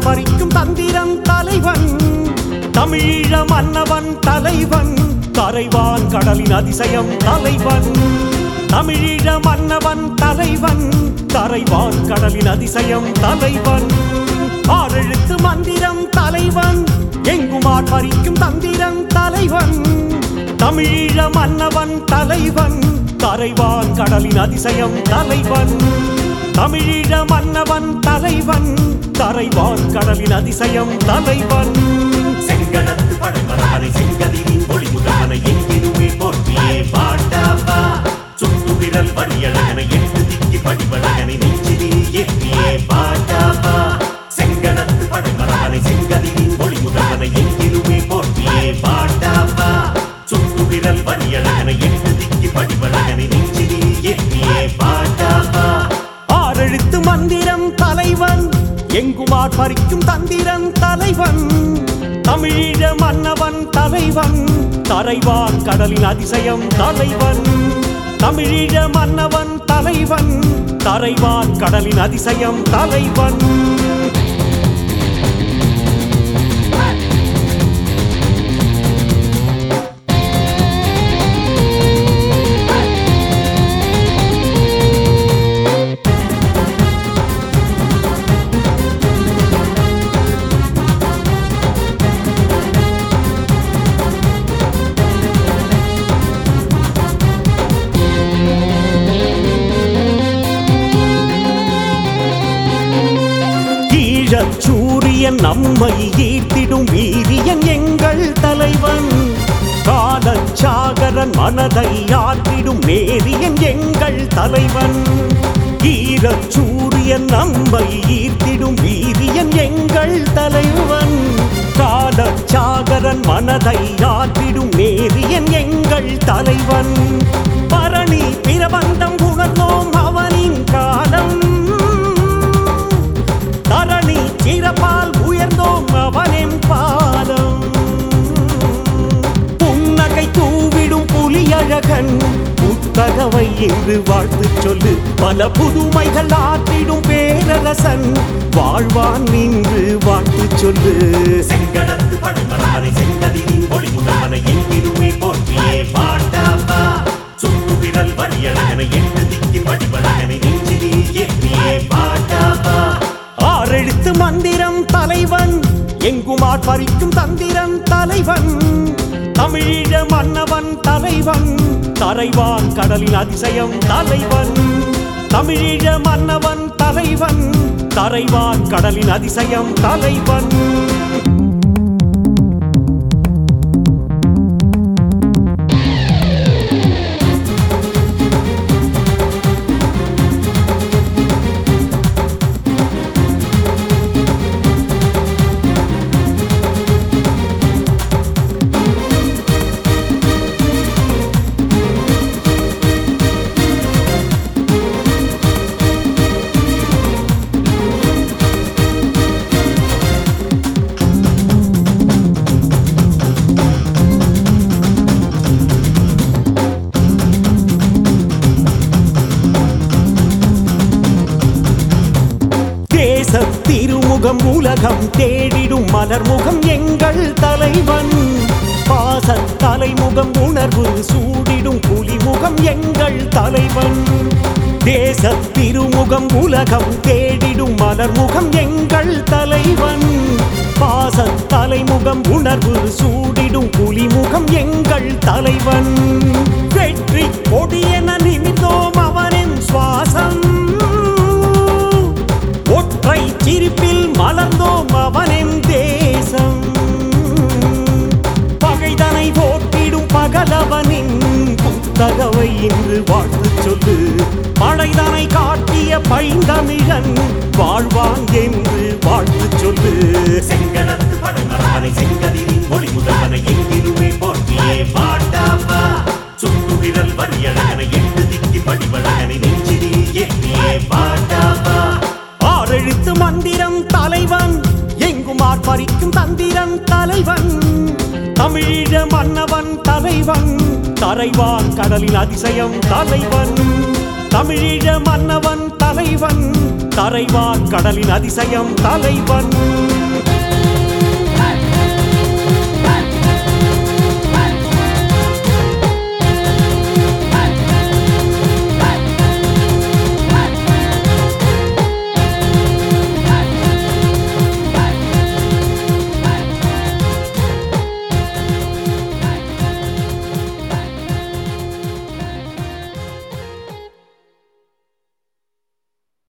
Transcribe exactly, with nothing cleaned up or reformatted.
ஆர்ப்பரிக்கும் தந்திரம் தலைவன் தமிழீழ மன்னவன் தலைவன் கரைவான் கடலின் அதிசயம் தலைவன் தமிழீழ மன்னவன் தலைவன் கரைவான் கடலின் அதிசயம் தலைவன் ஆறெழுத்து மந்திரம் தலைவன் எங்கும் ஆர்ப்பரிக்கும் தந்திரம் தலைவன் தமிழீழ மன்னவன் தலைவன் கரைவான் கடலின் அதிசயம் தலைவன் தமிழீழ மன்னவன் தலைவன் கரைவான் கடலின் அதிசயம் தலைவன் செங்கடத்து படைமரவனை செங்கதிரின் ஒளிமுகவனை எங்கிலுமே போற்றியே பாட்டாவா சுட்டு விரல் வழியழகனை எட்டு திக்கி படிவழகனை நெஞ்சிலே ஏற்றியே பாட்டாவா செங்கடத்து படைமரவனை செங்கதிரின் ஒளிமுகவனை எங்கிலுமே போற்றியே பாட்டாவா சுட்டு விரல் வழியழகனை எட்டு திக்கி படிவழகனை நெஞ்சிலே ஏற்றியே பாட்டாவா ஆறெழுத்து மந்திரம் தலைவன் எங்கும் ஆர்ப்பரிக்கும் தந்திரம் தலைவன் தமிழீழ மன்னவன் தலைவன் கரைவான் கடலின் அதிசயம் தலைவன் தமிழீழ மன்னவன் தலைவன் கரைவான் கடலின் அதிசயம் தலைவன் சூரியன் நம்மை ஈர்த்திடும் வீரியன் எங்கள் தலைவன் காலச்சாகரன் மனதை ஆற்றிடும் நேரியன் எங்கள் தலைவன் ஈரச் சூரியன் நம்மை ஈர்த்திடும் வீரியன் எங்கள் தலைவன் காலச்சாகரன் மனதை ஆற்றிடும் நேரியன் எங்கள் தலைவன் பரணி பிரபந்தம் உணர்ந்தோம் அவனின் காலம் தரணி சிறப்பால் உயர்ந்தோம் அவனின் பாதம் புன்னகை தூவிடும் புலியழகன் புத்தகவை என்று வாழ்த்து சொல்லு பல புதுமைகள் ஆற்றிடும் பேரரசன் வாழ்வான் நின்று வாழ்த்து சொல்லு செங்கடத்து படைமரவனை செங்கதிரின் ஒளிமுகவனை எங்கிலுமே போற்றியே பாட்டாவா சுட்டு விரல் வழியழகனை எட்டு திக்கி படிவழகனை நெஞ்சிலே ஏற்றியே பாட்டாவா ஆறெழுத்து மந்திரம் தலைவன் எங்கும் ஆர்ப்பரிக்கும் தந்திரம் தலைவன் தமிழீழ மன்னவன் தலைவன் கரைவான் கடலின் அதிசயம் தலைவன் தமிழீழ மன்னவன் தலைவன் கரைவான் கடலின் அதிசயம் தலைவன் திருமுகம் உலகம் தேடிடும் மலர்முகம் எங்கள் தலைவன் பாச தலைமுகம் உணர்வு சூடிடும் புலிமுகம் எங்கள் தலைவன் தேச திருமுகம் உலகம் தேடிடும் மலர்முகம் எங்கள் தலைவன் பாச தலைமுகம் உணர்வு சூடிடும் புலிமுகம் எங்கள் தலைவன் வெற்றி கொடியென நிமித்தோம் அவனின் சுவாசம் ஒற்றை சிரிப்பில் மலர்ந்தோம் அவனின் தேசம் பகைதனை போட்டிடும் பகலவனின் புத்தகவை இன்று வாழ்த்து சொல்லு படைதனை காட்டிய பைந்தமிழன் வாழ்வான் என்று வாழ்த்து சொல்லு செங்கடத்து படைமரவனை செங்கதிரின் ஒளிமுகவனை எங்கிலுமே போற்றியே பாட்டாவா சுட்டு விரல் வழியழகனை எட்டு திக்கி படிவழகனை நெஞ்சிலே ஏற்றியே பாட்டாவா ஆறெழுத்து மந்திரம் தலைவன் எங்கும் ஆர்ப்பரிக்கும் தந்திரம் தலைவன் தமிழீழ மன்னவன் தலைவன் கரைவான் கடலின் அதிசயம் தலைவன் தமிழீழ மன்னவன் தலைவன், கரைவான் கடலின் அதிசயம் தலைவன்.